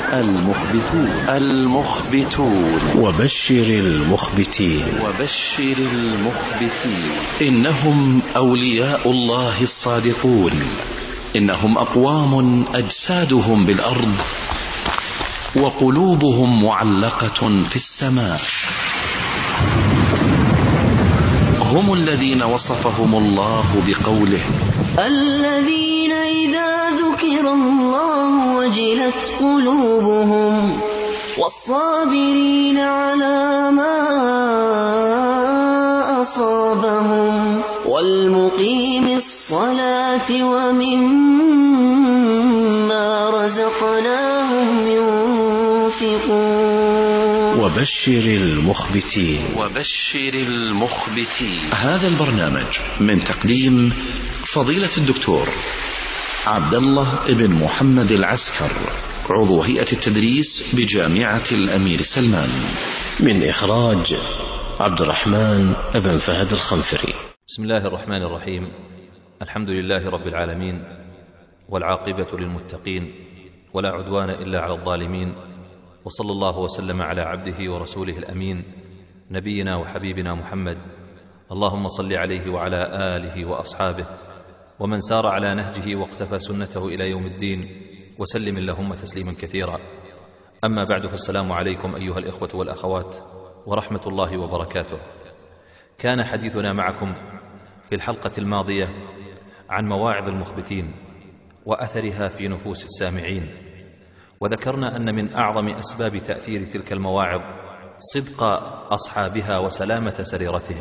المخبتون. وبشر المخبتين. إنهم أولياء الله الصادقون، إنهم أقوام أجسادهم بالأرض وقلوبهم معلقة في السماء. هم الذين وصفهم الله بقوله: الذين إذا ذكر الله وجلت قلوبهم والصابرين على ما أصابهم والمقيم الصلاة ومما رزقناهم ينفقون. وبشر المخبتين. هذا البرنامج من تقديم فضيلة الدكتور عبد الله بن محمد العسكر، عضو هيئة التدريس بجامعة الأمير سلمان. من إخراج عبد الرحمن بن فهد الخنفري. بسم الله الرحمن الرحيم. الحمد لله رب العالمين، والعاقبة للمتقين، ولا عدوان إلا على الظالمين، وصلى الله وسلم على عبده ورسوله الأمين نبينا وحبيبنا محمد. اللهم صل عليه وعلى آله وأصحابه ومن سار على نهجه واقتفى سنته إلى يوم الدين، وسلم اللهم تسليما كثيرا. أما بعد، فالسلام عليكم أيها الإخوة والأخوات ورحمة الله وبركاته. كان حديثنا معكم في الحلقة الماضية عن مواعظ المخبتين وأثرها في نفوس السامعين، وذكرنا أن من أعظم أسباب تأثير تلك المواعظ صدق أصحابها وسلامة سريرتهم،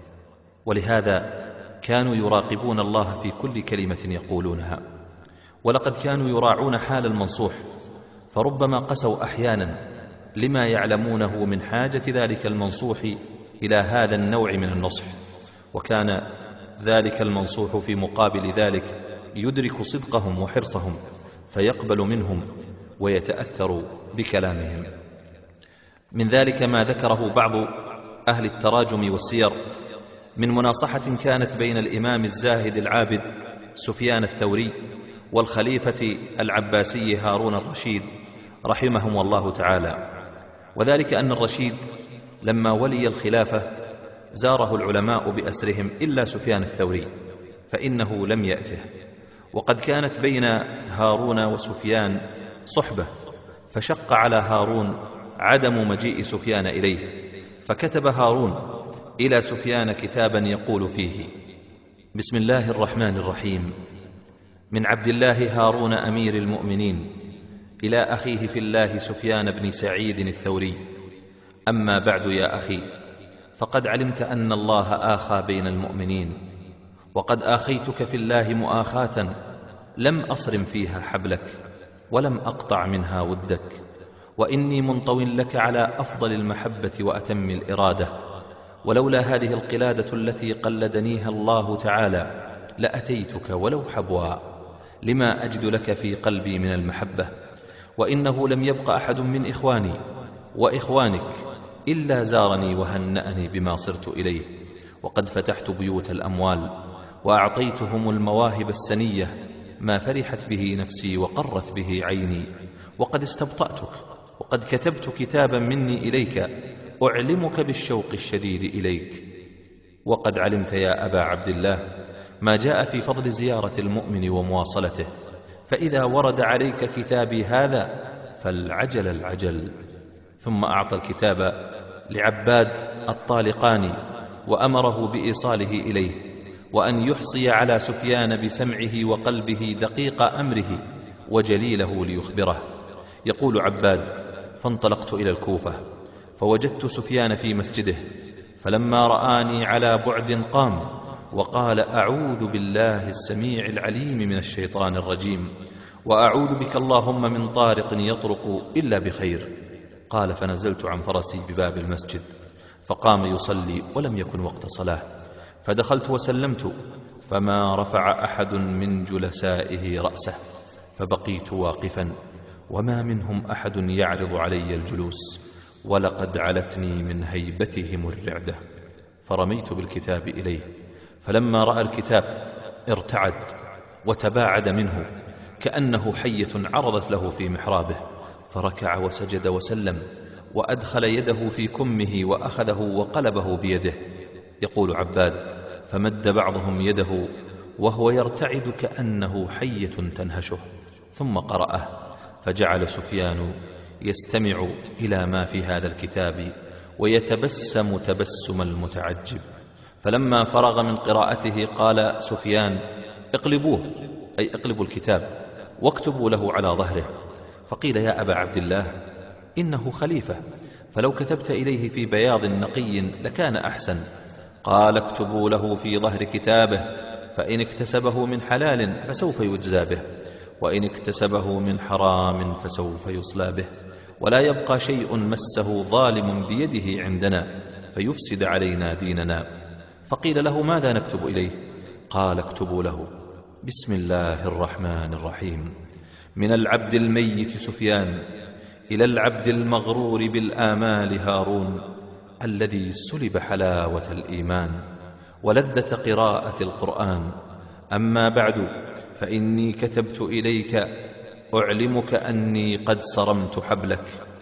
ولهذا كانوا يراقبون الله في كل كلمة يقولونها، ولقد كانوا يراعون حال المنصوح، فربما قسوا أحيانا لما يعلمونه من حاجة ذلك المنصوح إلى هذا النوع من النصح، وكان ذلك المنصوح في مقابل ذلك يدرك صدقهم وحرصهم فيقبل منهم ويتأثر بكلامهم. من ذلك ما ذكره بعض أهل التراجم والسير من مناصحة كانت بين الإمام الزاهد العابد سفيان الثوري والخليفة العباسي هارون الرشيد رحمهم الله تعالى، وذلك أن الرشيد لما ولي الخلافة زاره العلماء بأسرهم إلا سفيان الثوري فإنه لم يأته، وقد كانت بين هارون وسفيان صحبة، فشق على هارون عدم مجيء سفيان إليه، فكتب هارون إلى سفيان كتابا يقول فيه: بسم الله الرحمن الرحيم، من عبد الله هارون أمير المؤمنين إلى أخيه في الله سفيان بن سعيد الثوري. أما بعد يا أخي، فقد علمت أن الله آخى بين المؤمنين، وقد آخيتك في الله مؤاخاة لم أصرم فيها حبلك ولم أقطع منها ودك، وإني منطو لك على أفضل المحبة وأتم الإرادة، ولولا هذه القلادة التي قلدنيها الله تعالى لأتيتك ولو حبوا لما أجد لك في قلبي من المحبة، وإنه لم يبق أحد من إخواني وإخوانك إلا زارني وهنأني بما صرت إليه، وقد فتحت بيوت الأموال وأعطيتهم المواهب السنية ما فرحت به نفسي وقرت به عيني، وقد استبطأتك، وقد كتبت كتابا مني إليك أعلمك بالشوق الشديد إليك، وقد علمت يا أبا عبد الله ما جاء في فضل زيارة المؤمن ومواصلته، فإذا ورد عليك كتابي هذا فالعجل العجل. ثم أعطى الكتاب لعباد الطالقاني وأمره بإيصاله إليه، وأن يحصي على سفيان بسمعه وقلبه دقيق أمره وجليله ليخبره. يقول عباد: فانطلقت إلى الكوفة فوجدت سفيان في مسجده، فلما رآني على بعد قام وقال: أعوذ بالله السميع العليم من الشيطان الرجيم، وأعوذ بك اللهم من طارق يطرق إلا بخير. قال: فنزلت عن فرسي بباب المسجد، فقام يصلي ولم يكن وقت صلاة، فدخلت وسلمت، فما رفع أحد من جلسائه رأسه، فبقيت واقفا وما منهم أحد يعرض علي الجلوس، ولقد علتني من هيبتهم الرعدة، فرميت بالكتاب إليه، فلما رأى الكتاب ارتعد وتباعد منه كأنه حية عرضت له في محرابه، فركع وسجد وسلم، وأدخل يده في كمه وأخذه وقلبه بيده. يقول عباد: فمد بعضهم يده وهو يرتعد كأنه حية تنهشه، ثم قرأه، فجعل سفيان يستمع إلى ما في هذا الكتاب ويتبسم تبسم المتعجب. فلما فرغ من قراءته قال سفيان: اقلبوه، أي اقلبوا الكتاب واكتبوا له على ظهره. فقيل: يا أبا عبد الله، إنه خليفة، فلو كتبت إليه في بياض نقي لكان أحسن. قال: اكتبوا له في ظهر كتابه، فإن اكتسبه من حلال فسوف يجزى به، وإن اكتسبه من حرام فسوف يصلى به، ولا يبقى شيء مسه ظالم بيده عندنا فيفسد علينا ديننا. فقيل له: ماذا نكتب إليه؟ قال: اكتبوا له: بسم الله الرحمن الرحيم، من العبد الميت سفيان إلى العبد المغرور بالآمال هارون، الذي سلب حلاوة الإيمان ولذة قراءة القرآن. أما بعد، فإني كتبت إليك أعلمك أني قد صرمت حبلك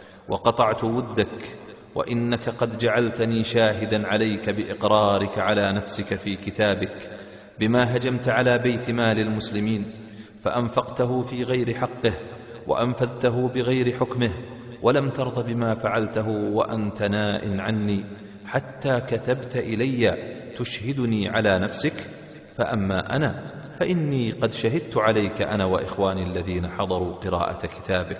وقطعت ودك، وإنك قد جعلتني شاهدا عليك بإقرارك على نفسك في كتابك بما هجمت على بيت مال المسلمين، فأنفقته في غير حقه وأنفذته بغير حكمه، ولم ترض بما فعلته وأنت ناء عني، حتى كتبت إلي تشهدني على نفسك. فأما أنا فإني قد شهدت عليك أنا وإخواني الذين حضروا قراءة كتابك،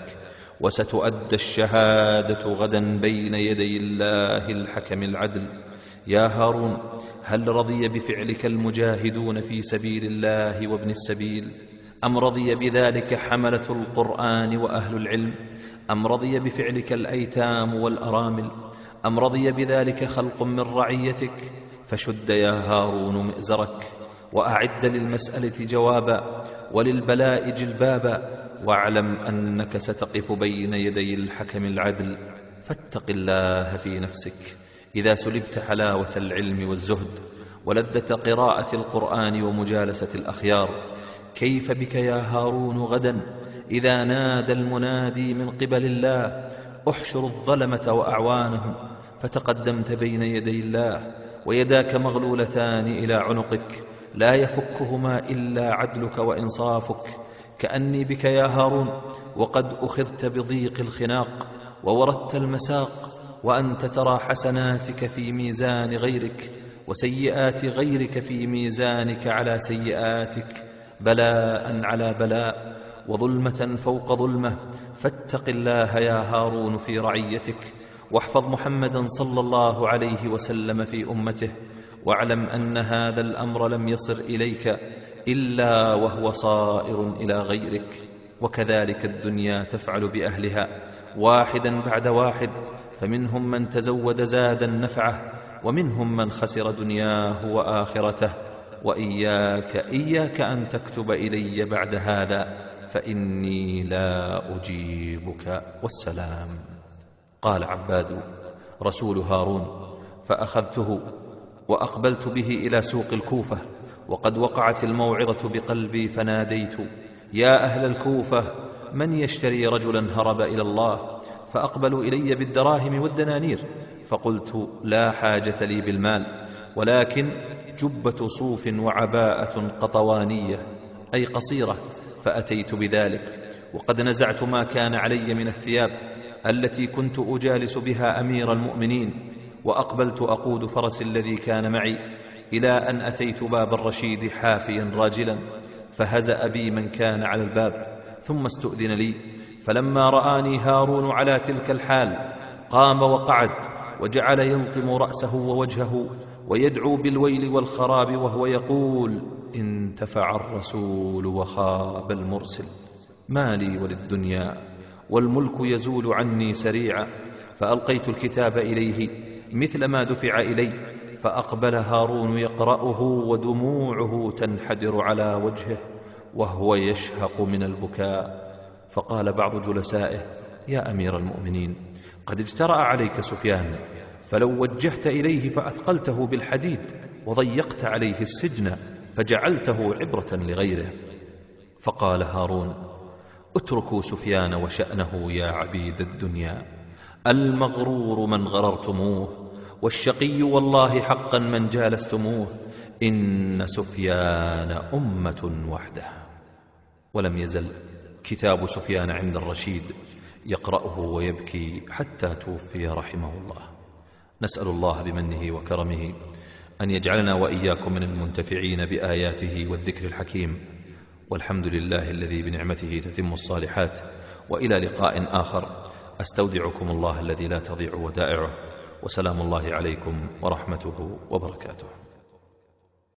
وستؤدى الشهادة غدا بين يدي الله الحكم العدل. يا هارون، هل رضي بفعلك المجاهدون في سبيل الله وابن السبيل؟ أم رضي بذلك حملة القرآن وأهل العلم؟ أم رضي بفعلك الأيتام والأرامل؟ أم رضي بذلك خلق من رعيتك؟ فشد يا هارون مئزرك، وأعد للمسألة جوابا وللبلاء جلبابا، واعلم أنك ستقف بين يدي الحكم العدل. فاتق الله في نفسك إذا سلبت حلاوة العلم والزهد ولذة قراءة القرآن ومجالسة الأخيار. كيف بك يا هارون غدا إذا نادى المنادي من قبل الله: احشر الظلمة وأعوانهم، فتقدمت بين يدي الله ويداك مغلولتان إلى عنقك لا يفكهما إلا عدلك وإنصافك. كأني بك يا هارون وقد أخذت بضيق الخناق ووردت المساق، وأنت ترى حسناتك في ميزان غيرك وسيئات غيرك في ميزانك على سيئاتك، بلاء على بلاء وظلمة فوق ظلمة. فاتق الله يا هارون في رعيتك، واحفظ محمدا صلى الله عليه وسلم في أمته، واعلم أن هذا الأمر لم يصر إليك إلا وهو صائر إلى غيرك. وكذلك الدنيا تفعل بأهلها واحدا بعد واحد، فمنهم من تزود زادا نفعه، ومنهم من خسر دنياه وآخرته. وإياك أن تكتب إلي بعد هذا، فإني لا أجيبك، والسلام. قال عباد: رسول هارون، فأخذته وأقبلت به إلى سوق الكوفة، وقد وقعت الموعظة بقلبي، فناديت: يا أهل الكوفة، من يشتري رجلا هرب إلى الله؟ فأقبلوا إلي بالدراهم والدنانير، فقلت: لا حاجة لي بالمال، ولكن جبة صوف وعباءة قطوانية، أي قصيرة. فأتيت بذلك، وقد نزعت ما كان علي من الثياب التي كنت أجالس بها أمير المؤمنين، وأقبلت أقود فرس الذي كان معي، إلى أن أتيت باب الرشيد حافيا راجلا، فهزأ بي من كان على الباب، ثم استؤذن لي. فلما رآني هارون على تلك الحال قام وقعد، وجعل يلطم رأسه ووجهه ويدعو بالويل والخراب، وهو يقول: انتفع الرسول وخاب المرسل، ما لي وللدنيا، والملك يزول عني سريعا. فألقيت الكتاب إليه مثل ما دفع إلي، فأقبل هارون يقرأه ودموعه تنحدر على وجهه وهو يشهق من البكاء. فقال بعض جلسائه: يا أمير المؤمنين، قد اجترأ عليك سفيان، فلو وجهت إليه فأثقلته بالحديد وضيقت عليه السجن فجعلته عبرة لغيره. فقال هارون: اتركوا سفيان وشأنه يا عبيد الدنيا، المغرور من غررتموه، والشقي والله حقا من جالستموه، إن سفيان أمة وحده. ولم يزل كتاب سفيان عند الرشيد يقرأه ويبكي حتى توفي رحمه الله. نسأل الله بمنه وكرمه أن يجعلنا وإياكم من المنتفعين بآياته والذكر الحكيم، والحمد لله الذي بنعمته تتم الصالحات. وإلى لقاء آخر، أستودعكم الله الذي لا تضيع ودائعه، وسلام الله عليكم ورحمته وبركاته.